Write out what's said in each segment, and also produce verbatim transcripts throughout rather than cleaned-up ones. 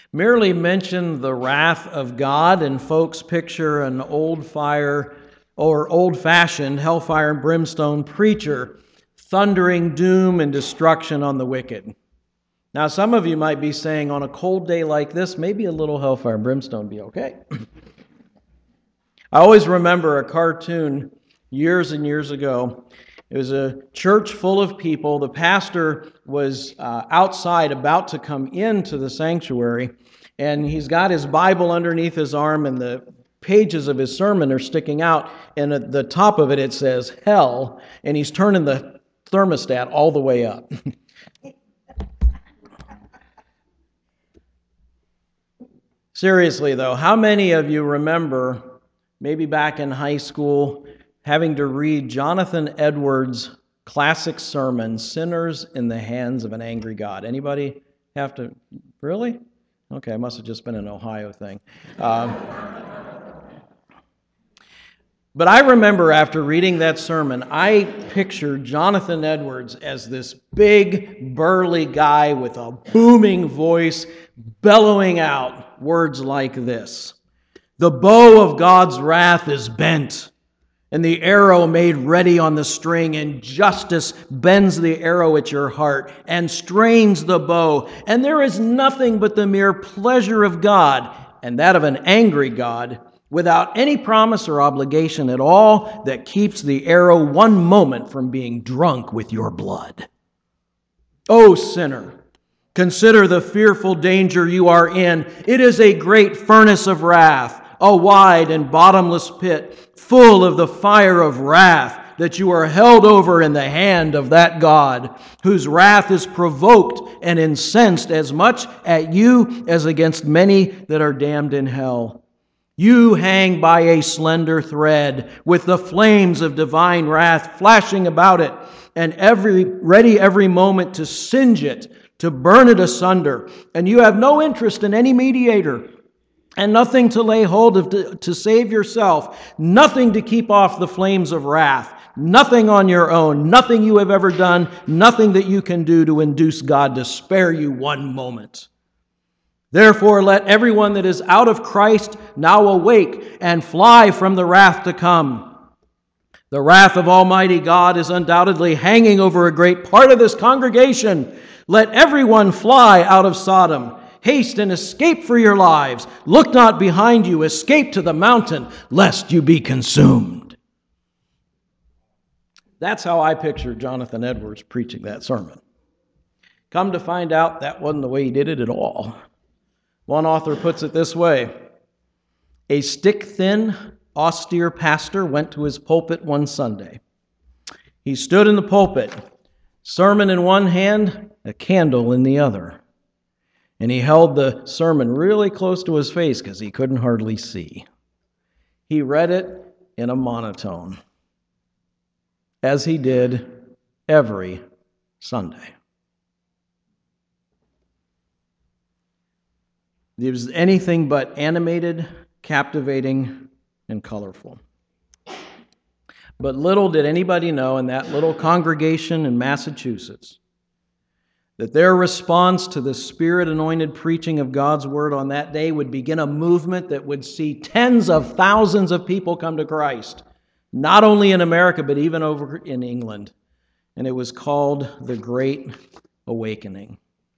merely mention the wrath of God, and folks picture an old fire or old-fashioned hellfire and brimstone preacher thundering doom and destruction on the wicked. Now, some of you might be saying, on a cold day like this, maybe a little hellfire and brimstone would be okay. I always remember a cartoon years and years ago. It was a church full of people. The pastor was uh, outside about to come into the sanctuary, and he's got his Bible underneath his arm, and the pages of his sermon are sticking out, and at the top of it, it says hell, and he's turning the thermostat all the way up. Seriously, though, how many of you remember, maybe back in high school, having to read Jonathan Edwards' classic sermon, Sinners in the Hands of an Angry God? Anybody have to? Really? Okay, it must have just been an Ohio thing. Um, but I remember after reading that sermon, I pictured Jonathan Edwards as this big, burly guy with a booming voice, bellowing out words like this: "The bow of God's wrath is bent, and the arrow made ready on the string, and justice bends the arrow at your heart and strains the bow. And there is nothing but the mere pleasure of God, and that of an angry God, without any promise or obligation at all, that keeps the arrow one moment from being drunk with your blood. O sinner, consider the fearful danger you are in. It is a great furnace of wrath, a wide and bottomless pit, full of the fire of wrath, that you are held over in the hand of that God, whose wrath is provoked and incensed as much at you as against many that are damned in hell. You hang by a slender thread, with the flames of divine wrath flashing about it, and every ready every moment to singe it, to burn it asunder. And you have no interest in any mediator, and nothing to lay hold of to, to save yourself, nothing to keep off the flames of wrath, nothing on your own, nothing you have ever done, nothing that you can do to induce God to spare you one moment. Therefore, let everyone that is out of Christ now awake and fly from the wrath to come. The wrath of Almighty God is undoubtedly hanging over a great part of this congregation. Let everyone fly out of Sodom. Haste and escape for your lives. Look not behind you. Escape to the mountain, lest you be consumed." That's how I picture Jonathan Edwards preaching that sermon. Come to find out, that wasn't the way he did it at all. One author puts it this way: a stick-thin, austere pastor went to his pulpit one Sunday. He stood in the pulpit, sermon in one hand, a candle in the other. And he held the sermon really close to his face because he couldn't hardly see. He read it in a monotone, as he did every Sunday. It was anything but animated, captivating, and colorful. But little did anybody know in that little congregation in Massachusetts that their response to the Spirit-anointed preaching of God's Word on that day would begin a movement that would see tens of thousands of people come to Christ, not only in America, but even over in England. And it was called the Great Awakening.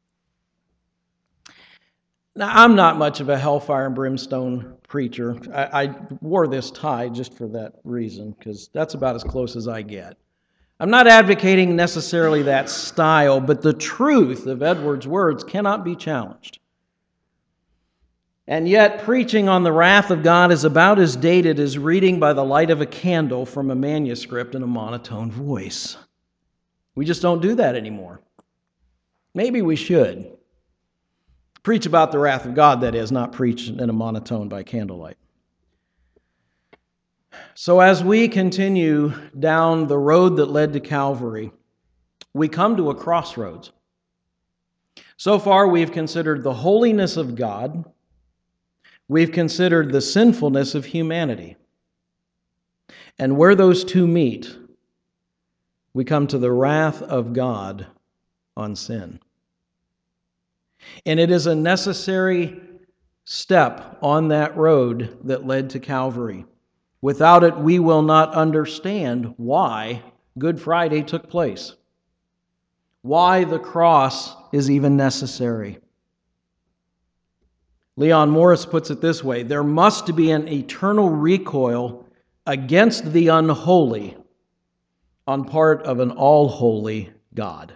Now, I'm not much of a hellfire and brimstone preacher. I, I wore this tie just for that reason, because that's about as close as I get. I'm not advocating necessarily that style, but the truth of Edwards' words cannot be challenged. And yet, preaching on the wrath of God is about as dated as reading by the light of a candle from a manuscript in a monotone voice. We just don't do that anymore. Maybe we should. Preach about the wrath of God, that is, not preach in a monotone by candlelight. So as we continue down the road that led to Calvary, we come to a crossroads. So far, we've considered the holiness of God. We've considered the sinfulness of humanity. And where those two meet, we come to the wrath of God on sin. And it is a necessary step on that road that led to Calvary. Without it, we will not understand why Good Friday took place, why the cross is even necessary. Leon Morris puts it this way: there must be an eternal recoil against the unholy on part of an all-holy God.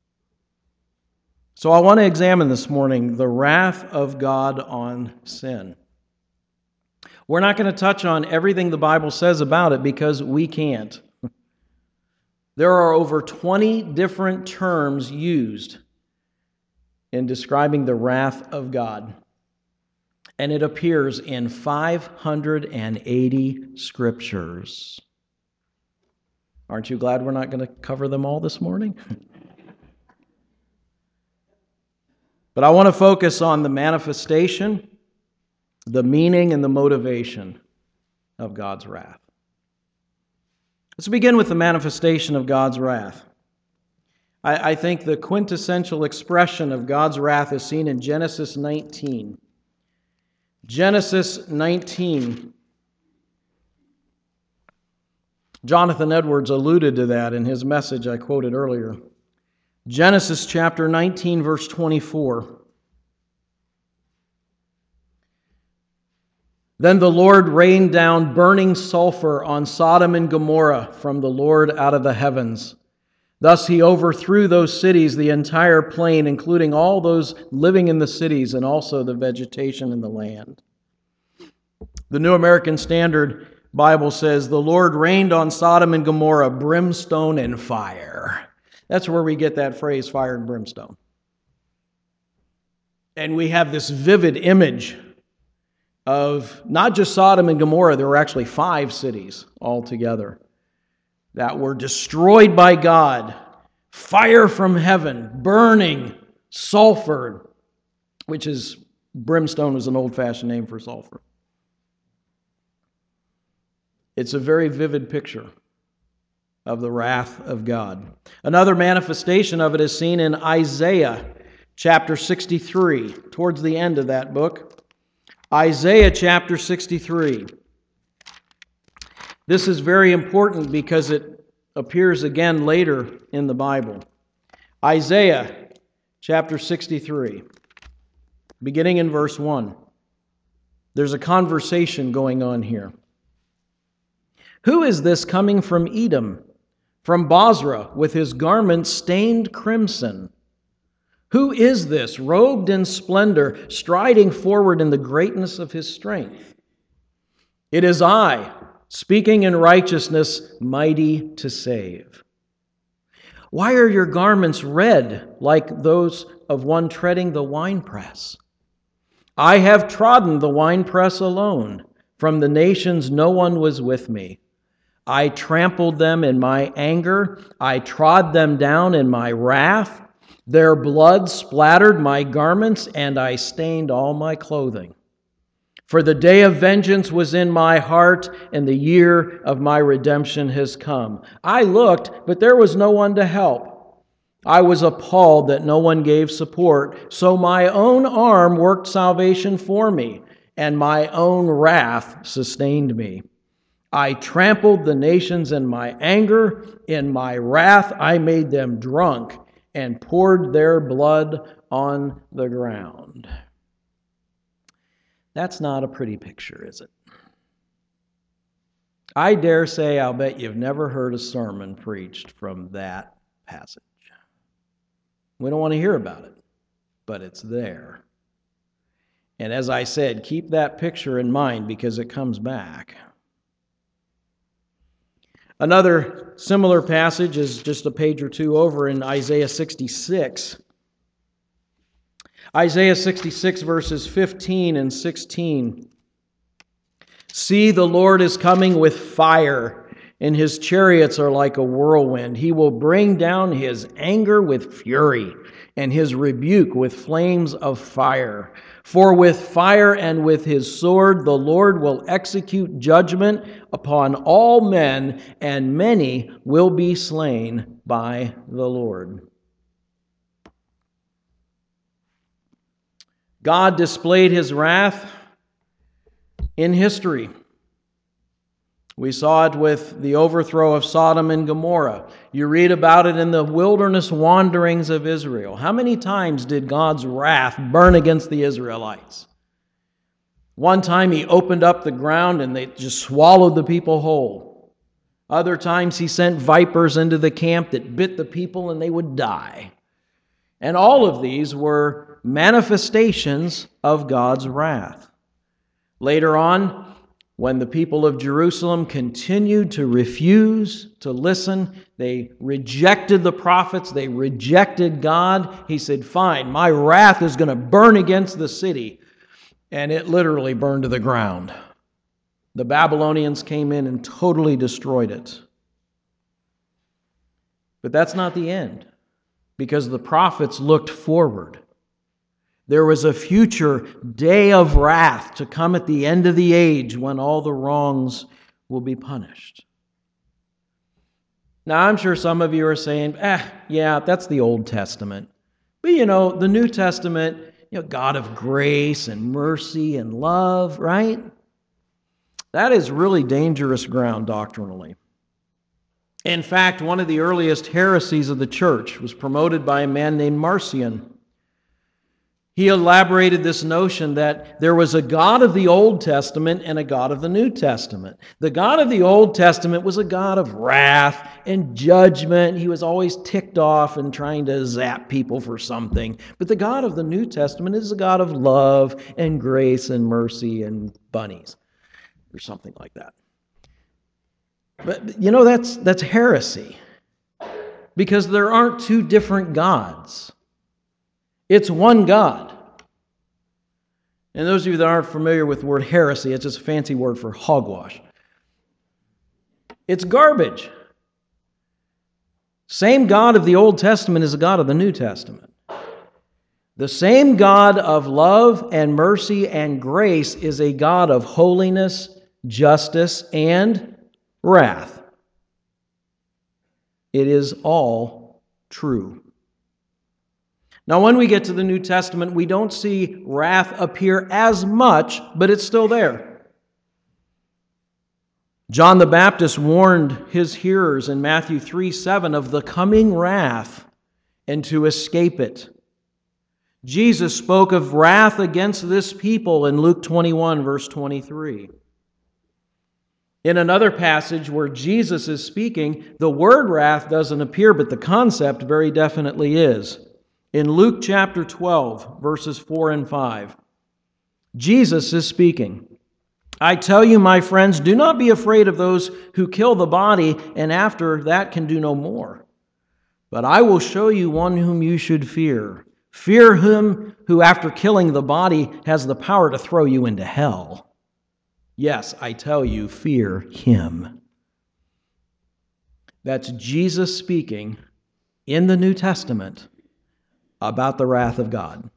So I want to examine this morning the wrath of God on sin. We're not going to touch on everything the Bible says about it because we can't. There are over twenty different terms used in describing the wrath of God, and it appears in five hundred eighty scriptures. Aren't you glad we're not going to cover them all this morning? But I want to focus on the manifestation, the meaning, and the motivation of God's wrath. Let's begin with the manifestation of God's wrath. I, I think the quintessential expression of God's wrath is seen in Genesis nineteen. Genesis nineteen. Jonathan Edwards alluded to that in his message I quoted earlier. Genesis chapter nineteen, verse twenty-four. Then the Lord rained down burning sulfur on Sodom and Gomorrah from the Lord out of the heavens. Thus he overthrew those cities, the entire plain, including all those living in the cities and also the vegetation in the land. The New American Standard Bible says, the Lord rained on Sodom and Gomorrah brimstone and fire. That's where we get that phrase, fire and brimstone. And we have this vivid image of not just Sodom and Gomorrah, there were actually five cities altogether that were destroyed by God. Fire from heaven, burning, sulfur, which is, brimstone was an old-fashioned name for sulfur. It's a very vivid picture of the wrath of God. Another manifestation of it is seen in Isaiah chapter sixty-three, towards the end of that book. Isaiah chapter sixty-three. This is very important because it appears again later in the Bible. Isaiah chapter sixty-three, beginning in verse one. There's a conversation going on here. Who is this coming from Edom, from Bozrah, with his garments stained crimson? Who is this, robed in splendor, striding forward in the greatness of his strength? It is I, speaking in righteousness, mighty to save. Why are your garments red like those of one treading the winepress? I have trodden the winepress alone. From the nations no one was with me. I trampled them in my anger. I trod them down in my wrath. Their blood splattered my garments, and I stained all my clothing. For the day of vengeance was in my heart, and the year of my redemption has come. I looked, but there was no one to help. I was appalled that no one gave support, so my own arm worked salvation for me, and my own wrath sustained me. I trampled the nations in my anger. In my wrath I made them drunk and poured their blood on the ground. That's not a pretty picture, is it? I dare say I'll bet you've never heard a sermon preached from that passage. We don't want to hear about it, but it's there. And as I said, keep that picture in mind because it comes back. Another similar passage is just a page or two over in Isaiah sixty-six. Isaiah sixty-six, verses fifteen and sixteen. See, the Lord is coming with fire, and his chariots are like a whirlwind. He will bring down his anger with fury, and his rebuke with flames of fire. For with fire and with his sword the Lord will execute judgment upon all men, and many will be slain by the Lord. God displayed His wrath in history. We saw it with the overthrow of Sodom and Gomorrah. You read about it in the wilderness wanderings of Israel. How many times did God's wrath burn against the Israelites? One time He opened up the ground and they just swallowed the people whole. Other times He sent vipers into the camp that bit the people and they would die. And all of these were manifestations of God's wrath. Later on, when the people of Jerusalem continued to refuse to listen, they rejected the prophets, they rejected God, He said, fine, my wrath is going to burn against the city. And it literally burned to the ground. The Babylonians came in and totally destroyed it. But that's not the end, because the prophets looked forward. There was a future day of wrath to come at the end of the age when all the wrongs will be punished. Now, I'm sure some of you are saying, eh, yeah, that's the Old Testament. But you know, the New Testament, you know, God of grace and mercy and love, right? That is really dangerous ground doctrinally. In fact, one of the earliest heresies of the church was promoted by a man named Marcion. He elaborated this notion that there was a God of the Old Testament and a God of the New Testament. The God of the Old Testament was a God of wrath and judgment. He was always ticked off and trying to zap people for something. But the God of the New Testament is a God of love and grace and mercy and bunnies, or something like that. But, you know, that's, that's heresy, because there aren't two different gods. It's one God. And those of you that aren't familiar with the word heresy, it's just a fancy word for hogwash. It's garbage. Same God of the Old Testament is the God of the New Testament. The same God of love and mercy and grace is a God of holiness, justice, and wrath. It is all true. Now, when we get to the New Testament, we don't see wrath appear as much, but it's still there. John the Baptist warned his hearers in Matthew three seven of the coming wrath and to escape it. Jesus spoke of wrath against this people in Luke twenty-one, verse twenty-three. In another passage where Jesus is speaking, the word wrath doesn't appear, but the concept very definitely is. In Luke chapter twelve, verses four and five, Jesus is speaking. I tell you, my friends, do not be afraid of those who kill the body and after that can do no more. But I will show you one whom you should fear. Fear him who after killing the body has the power to throw you into hell. Yes, I tell you, fear him. That's Jesus speaking in the New Testament about the wrath of God.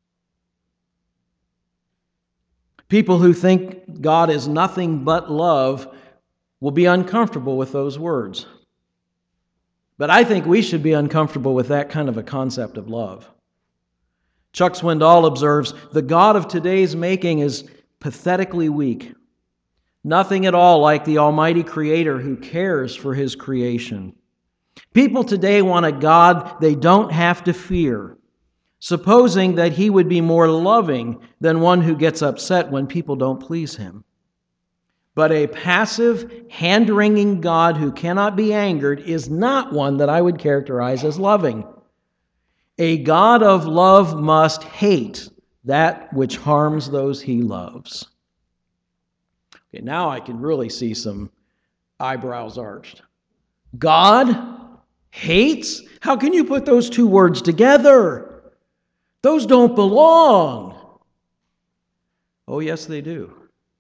People who think God is nothing but love will be uncomfortable with those words. But I think we should be uncomfortable with that kind of a concept of love. Chuck Swindoll observes, the God of today's making is pathetically weak. Nothing at all like the Almighty Creator who cares for His creation. People today want a God they don't have to fear, supposing that He would be more loving than one who gets upset when people don't please Him. But a passive, hand-wringing God who cannot be angered is not one that I would characterize as loving. A God of love must hate that which harms those He loves. Okay, now I can really see some eyebrows arched. God hates? How can you put those two words together? Those don't belong. Oh, yes, they do.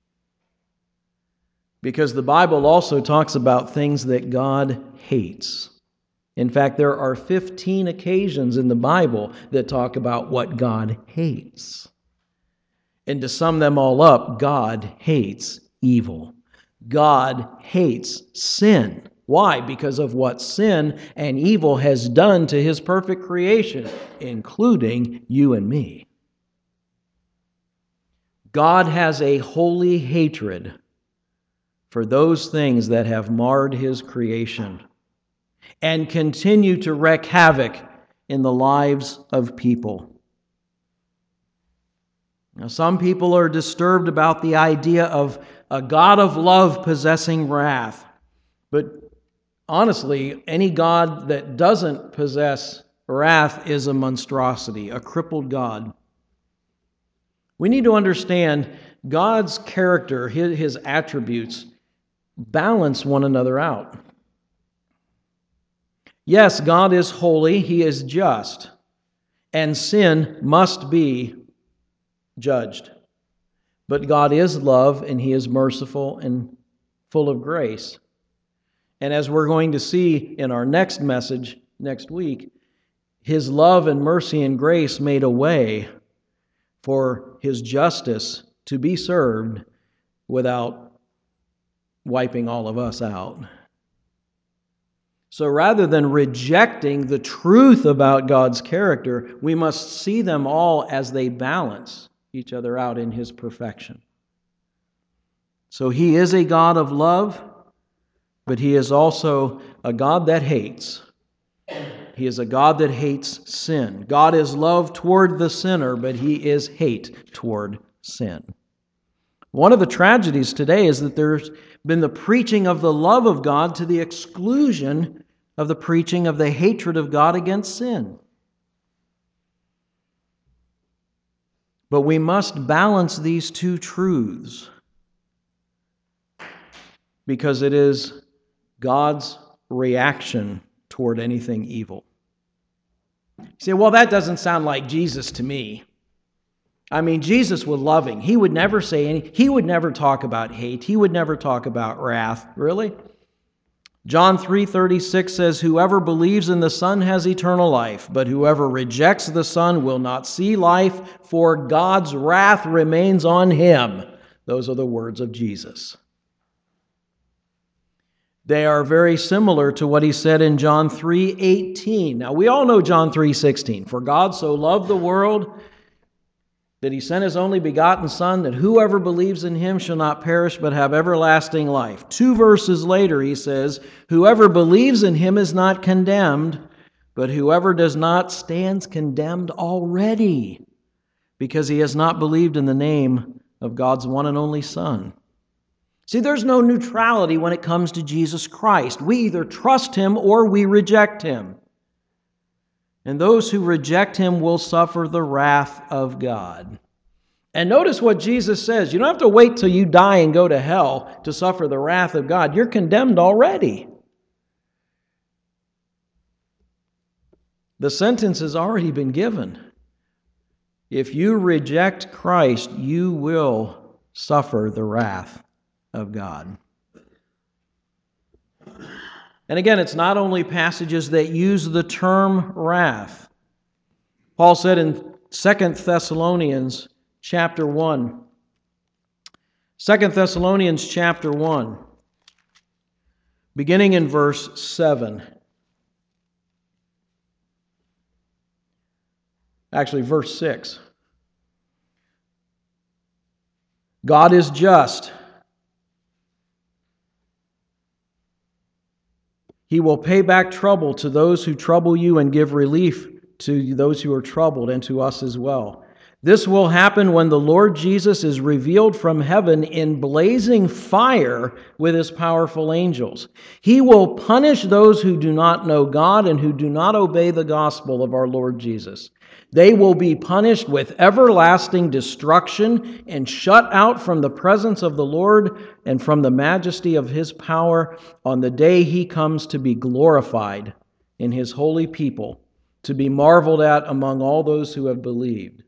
Because the Bible also talks about things that God hates. In fact, there are fifteen occasions in the Bible that talk about what God hates. And to sum them all up, God hates evil. God hates sin. Why? Because of what sin and evil has done to His perfect creation, including you and me. God has a holy hatred for those things that have marred His creation and continue to wreak havoc in the lives of people. Now, some people are disturbed about the idea of a God of love possessing wrath. But honestly, any God that doesn't possess wrath is a monstrosity, a crippled God. We need to understand God's character, His, his attributes, balance one another out. Yes, God is holy, He is just, and sin must be judged. But God is love, and He is merciful and full of grace. And as we're going to see in our next message next week, His love and mercy and grace made a way for His justice to be served without wiping all of us out. So rather than rejecting the truth about God's character, we must see them all as they balance each other out in His perfection. So He is a God of love, but He is also a God that hates. He is a God that hates sin. God is love toward the sinner, but He is hate toward sin. One of the tragedies today is that there's been the preaching of the love of God to the exclusion of the preaching of the hatred of God against sin. But we must balance these two truths because it is God's reaction toward anything evil. You say, well, that doesn't sound like Jesus to me. I mean, Jesus was loving. He would never say any, he would never talk about hate. He would never talk about wrath. Really? John three thirty-six says, whoever believes in the Son has eternal life, but whoever rejects the Son will not see life, for God's wrath remains on him. Those are the words of Jesus. They are very similar to what He said in John three eighteen. Now, we all know John three sixteen. For God so loved the world that He sent His only begotten Son, that whoever believes in Him shall not perish but have everlasting life. Two verses later, He says, whoever believes in Him is not condemned, but whoever does not stands condemned already, because he has not believed in the name of God's one and only Son. See, there's no neutrality when it comes to Jesus Christ. We either trust Him or we reject Him. And those who reject Him will suffer the wrath of God. And notice what Jesus says. You don't have to wait till you die and go to hell to suffer the wrath of God. You're condemned already. The sentence has already been given. If you reject Christ, you will suffer the wrath of God. And again, it's not only passages that use the term wrath. Paul said in Second Thessalonians chapter one, Second Thessalonians chapter one, beginning in verse seven. Actually, verse six. God is just. He will pay back trouble to those who trouble you and give relief to those who are troubled and to us as well. This will happen when the Lord Jesus is revealed from heaven in blazing fire with His powerful angels. He will punish those who do not know God and who do not obey the gospel of our Lord Jesus. They will be punished with everlasting destruction and shut out from the presence of the Lord and from the majesty of His power on the day He comes to be glorified in His holy people, to be marveled at among all those who have believed.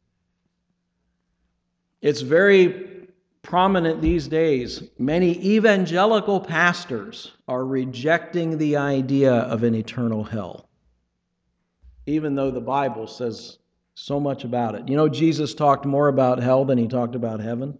It's very prominent these days. Many evangelical pastors are rejecting the idea of an eternal hell, even though the Bible says so much about it. You know, Jesus talked more about hell than He talked about heaven.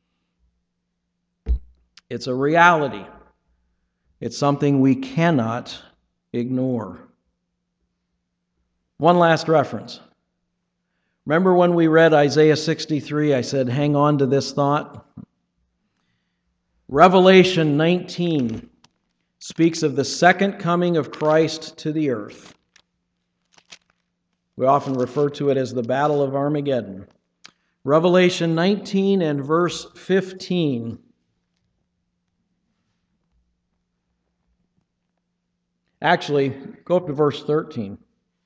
It's a reality. It's something we cannot ignore. One last reference. Remember when we read Isaiah sixty-three, I said, hang on to this thought? Revelation nineteen speaks of the second coming of Christ to the earth. We often refer to it as the Battle of Armageddon. Revelation nineteen and verse fifteen. Actually, go up to verse thirteen.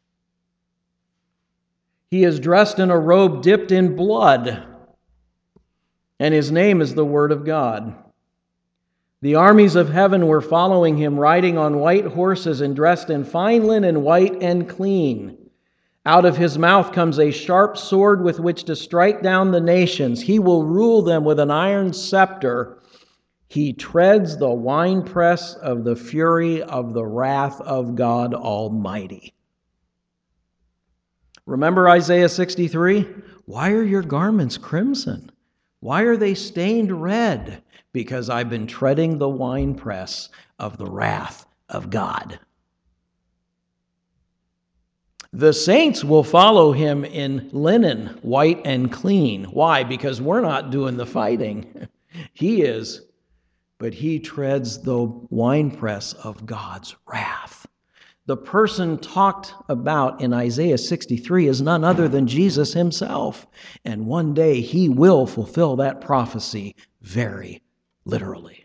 He is dressed in a robe dipped in blood, and his name is the Word of God. The armies of heaven were following him, riding on white horses and dressed in fine linen, white and clean. Out of his mouth comes a sharp sword with which to strike down the nations. He will rule them with an iron scepter. He treads the winepress of the fury of the wrath of God Almighty. Remember Isaiah sixty-three? Why are your garments crimson? Why are they stained red? Because I've been treading the winepress of the wrath of God. The saints will follow him in linen, white and clean. Why? Because we're not doing the fighting. He is. But he treads the winepress of God's wrath. The person talked about in Isaiah sixty-three is none other than Jesus himself. And one day he will fulfill that prophecy very literally.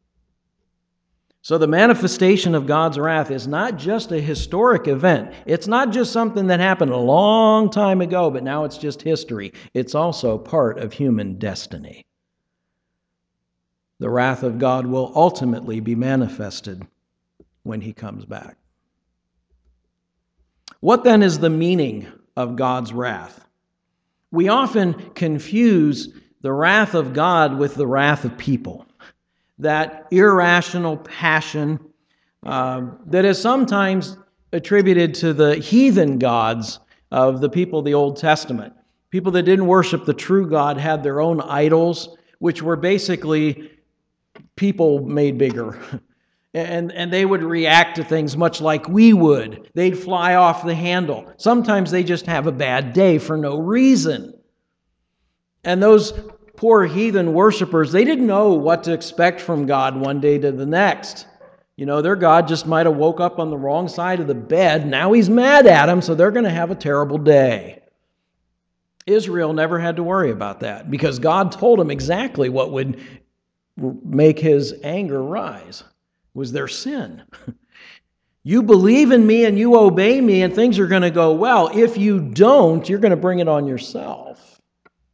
So the manifestation of God's wrath is not just a historic event. It's not just something that happened a long time ago, but now it's just history. It's also part of human destiny. The wrath of God will ultimately be manifested when he comes back. What then is the meaning of God's wrath? We often confuse the wrath of God with the wrath of people. That irrational passion uh, that is sometimes attributed to the heathen gods of the people of the Old Testament. People that didn't worship the true God had their own idols, which were basically people made bigger. And, and they would react to things much like we would. They'd fly off the handle. Sometimes they just have a bad day for no reason. And those poor heathen worshipers, they didn't know what to expect from God one day to the next. You know, their God just might have woke up on the wrong side of the bed. Now he's mad at them, so they're going to have a terrible day. Israel never had to worry about that because God told them exactly what would make his anger rise. Was their sin. You believe in me and you obey me and things are going to go well. If you don't, you're going to bring it on yourself.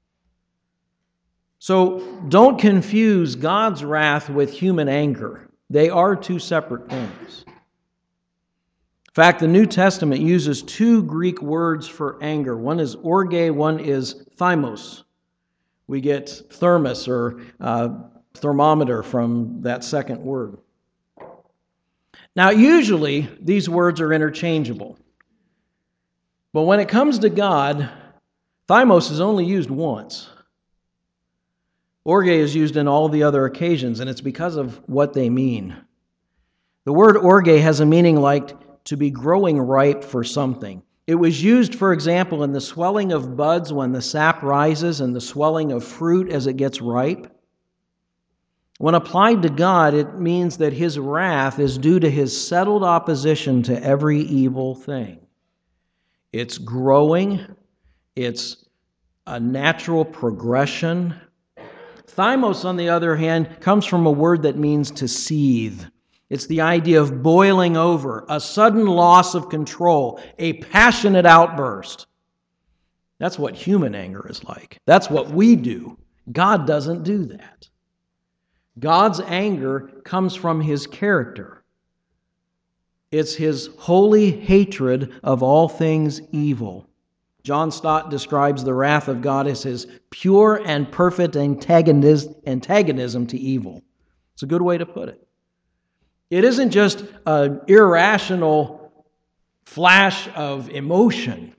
So don't confuse God's wrath with human anger. They are two separate things. In fact, the New Testament uses two Greek words for anger. One is orge, one is thymos. We get thermos or uh, thermometer from that second word. Now, usually, these words are interchangeable. But when it comes to God, thymos is only used once. Orge is used in all the other occasions, and it's because of what they mean. The word orge has a meaning like to be growing ripe for something. It was used, for example, in the swelling of buds when the sap rises and the swelling of fruit as it gets ripe. When applied to God, it means that his wrath is due to his settled opposition to every evil thing. It's growing. It's a natural progression. Thymos, on the other hand, comes from a word that means to seethe. It's the idea of boiling over, a sudden loss of control, a passionate outburst. That's what human anger is like. That's what we do. God doesn't do that. God's anger comes from his character. It's his holy hatred of all things evil. John Stott describes the wrath of God as his pure and perfect antagonism to evil. It's a good way to put it. It isn't just an irrational flash of emotion.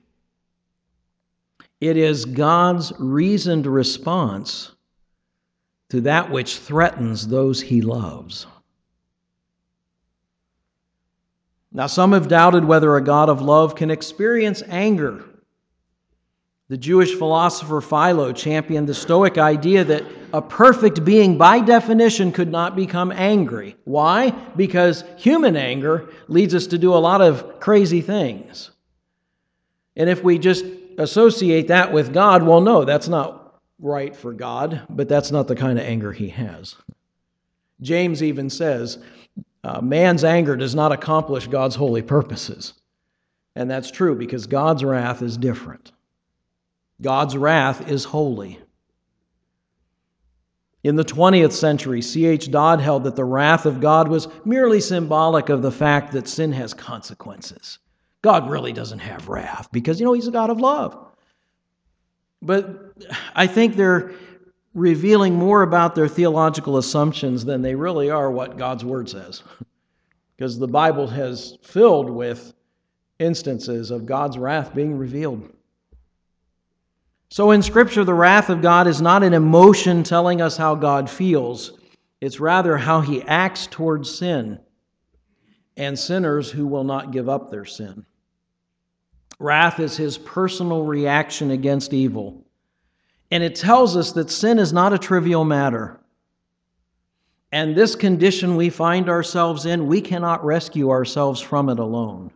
It is God's reasoned response to that which threatens those he loves. Now, some have doubted whether a God of love can experience anger. The Jewish philosopher Philo championed the Stoic idea that a perfect being, by definition, could not become angry. Why? Because human anger leads us to do a lot of crazy things. And if we just associate that with God, well, no, that's not right for God, but that's not the kind of anger He has. James even says, uh, man's anger does not accomplish God's holy purposes. And that's true because God's wrath is different. God's wrath is holy. In the twentieth century, C H Dodd held that the wrath of God was merely symbolic of the fact that sin has consequences. God really doesn't have wrath because, you know, He's a God of love. But I think they're revealing more about their theological assumptions than they really are what God's Word says. Because the Bible has filled with instances of God's wrath being revealed. So in Scripture, the wrath of God is not an emotion telling us how God feels. It's rather how He acts towards sin and sinners who will not give up their sin. Wrath is His personal reaction against evil. And it tells us that sin is not a trivial matter. And this condition we find ourselves in, we cannot rescue ourselves from it alone.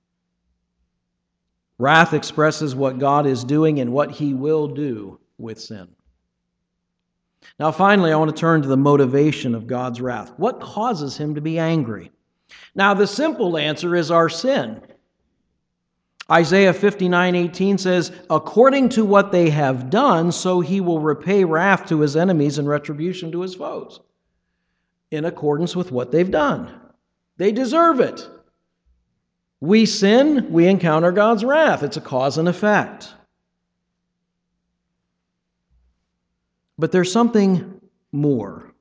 Wrath expresses what God is doing and what He will do with sin. Now, finally, I want to turn to the motivation of God's wrath. What causes Him to be angry? Now, the simple answer is our sin. Isaiah fifty-nine eighteen says, according to what they have done, so He will repay wrath to His enemies and retribution to His foes. In accordance with what they've done. They deserve it. We sin, we encounter God's wrath. It's a cause and effect. But there's something more.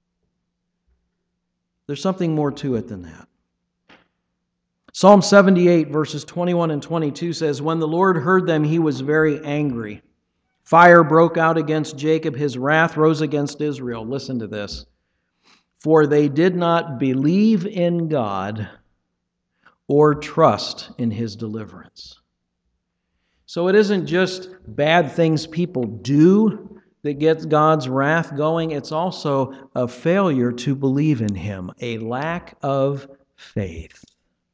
There's something more to it than that. Psalm seventy-eight, verses twenty-one and twenty-two says, when the Lord heard them, He was very angry. Fire broke out against Jacob. His wrath rose against Israel. Listen to this. For they did not believe in God or trust in His deliverance. So it isn't just bad things people do that gets God's wrath going. It's also a failure to believe in Him, a lack of faith.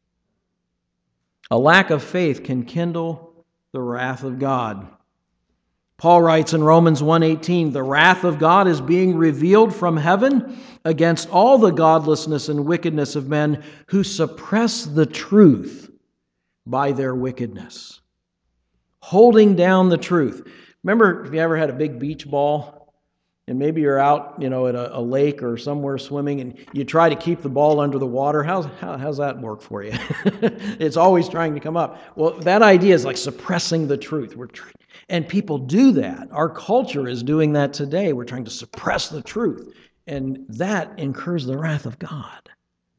A lack of faith can kindle the wrath of God. Paul writes in Romans one eighteen, the wrath of God is being revealed from heaven against all the godlessness and wickedness of men who suppress the truth by their wickedness. Holding down the truth. Remember, if you ever had a big beach ball, and maybe you're out, you know, at a, a lake or somewhere swimming, and you try to keep the ball under the water. How's, how, how's that work for you? It's always trying to come up. Well, that idea is like suppressing the truth. We're tr- and people do that. Our culture is doing that today. We're trying to suppress the truth. And that incurs the wrath of God.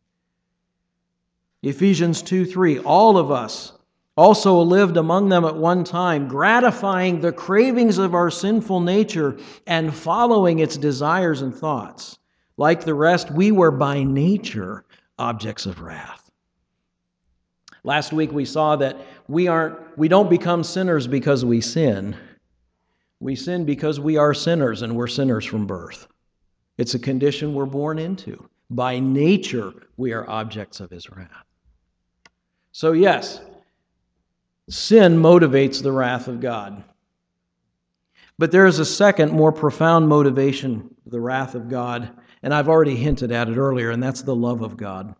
Ephesians two three, all of us also lived among them at one time, gratifying the cravings of our sinful nature and following its desires and thoughts. Like the rest, we were by nature objects of wrath. Last week we saw that we aren't we don't become sinners because we sin. We sin because we are sinners, and we're sinners from birth. It's a condition we're born into. By nature, we are objects of His wrath. So yes, sin motivates the wrath of God. But there is a second, more profound motivation of the wrath of God, and I've already hinted at it earlier, and that's the love of God.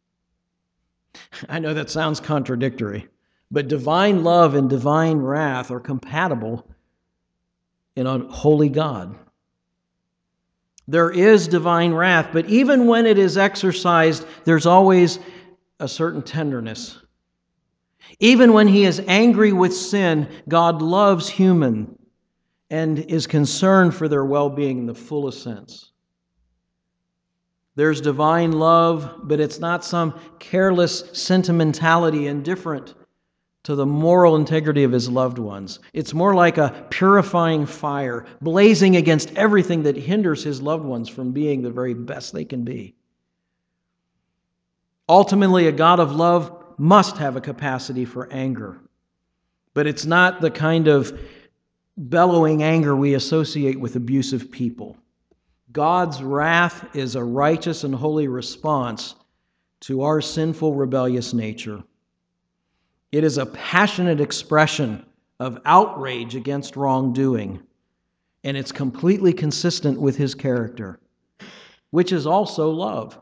I know that sounds contradictory, but divine love and divine wrath are compatible in a holy God. There is divine wrath, but even when it is exercised, there's always a certain tenderness. Even when He is angry with sin, God loves human and is concerned for their well-being in the fullest sense. There's divine love, but it's not some careless sentimentality indifferent to the moral integrity of His loved ones. It's more like a purifying fire, blazing against everything that hinders His loved ones from being the very best they can be. Ultimately, a God of love must have a capacity for anger, but it's not the kind of bellowing anger we associate with abusive people. God's wrath is a righteous and holy response to our sinful, rebellious nature. It is a passionate expression of outrage against wrongdoing, and it's completely consistent with His character, which is also love.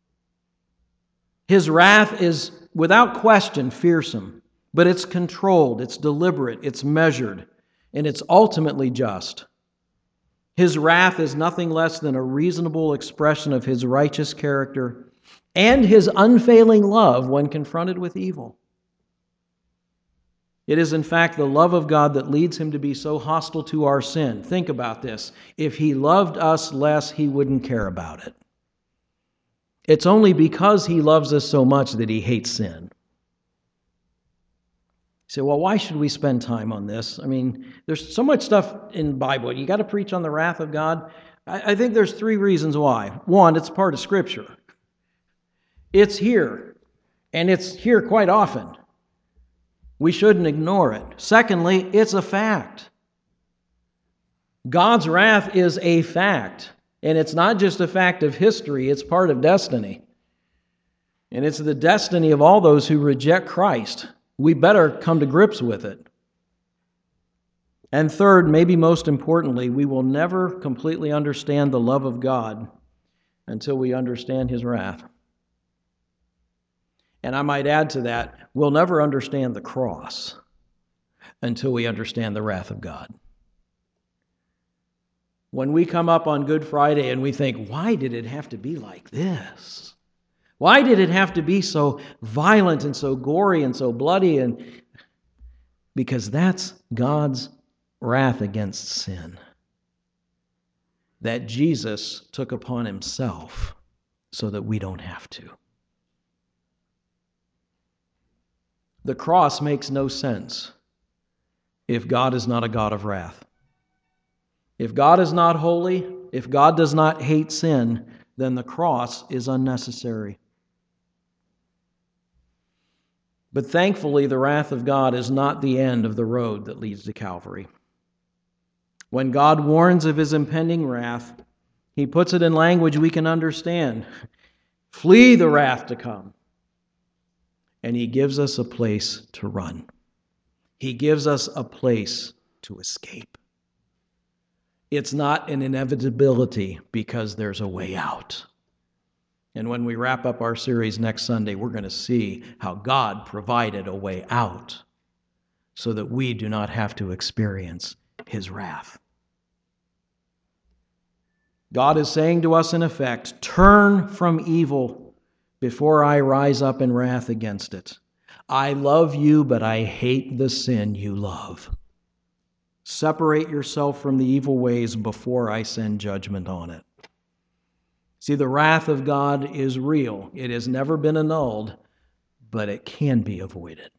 His wrath is, without question, fearsome, but it's controlled, it's deliberate, it's measured, and it's ultimately just. His wrath is nothing less than a reasonable expression of His righteous character and His unfailing love when confronted with evil. It is, in fact, the love of God that leads Him to be so hostile to our sin. Think about this. If He loved us less, He wouldn't care about it. It's only because He loves us so much that He hates sin. You say, well, why should we spend time on this? I mean, there's so much stuff in the Bible. You got to preach on the wrath of God. I, I think there's three reasons why. One, it's part of Scripture. It's here, and it's here quite often. We shouldn't ignore it. Secondly, it's a fact. God's wrath is a fact, and it's not just a fact of history, it's part of destiny. And it's the destiny of all those who reject Christ. We better come to grips with it. And third, maybe most importantly, we will never completely understand the love of God until we understand His wrath. And I might add to that, we'll never understand the cross until we understand the wrath of God. When we come up on Good Friday and we think, why did it have to be like this? Why did it have to be so violent and so gory and so bloody? And because that's God's wrath against sin that Jesus took upon Himself so that we don't have to. The cross makes no sense if God is not a God of wrath. If God is not holy, if God does not hate sin, then the cross is unnecessary. But thankfully, the wrath of God is not the end of the road that leads to Calvary. When God warns of His impending wrath, He puts it in language we can understand. Flee the wrath to come. And He gives us a place to run. He gives us a place to escape. It's not an inevitability because there's a way out. And when we wrap up our series next Sunday, we're going to see how God provided a way out so that we do not have to experience His wrath. God is saying to us, in effect, turn from evil before I rise up in wrath against it. I love you, but I hate the sin you love. Separate yourself from the evil ways before I send judgment on it. See, the wrath of God is real. It has never been annulled, but it can be avoided.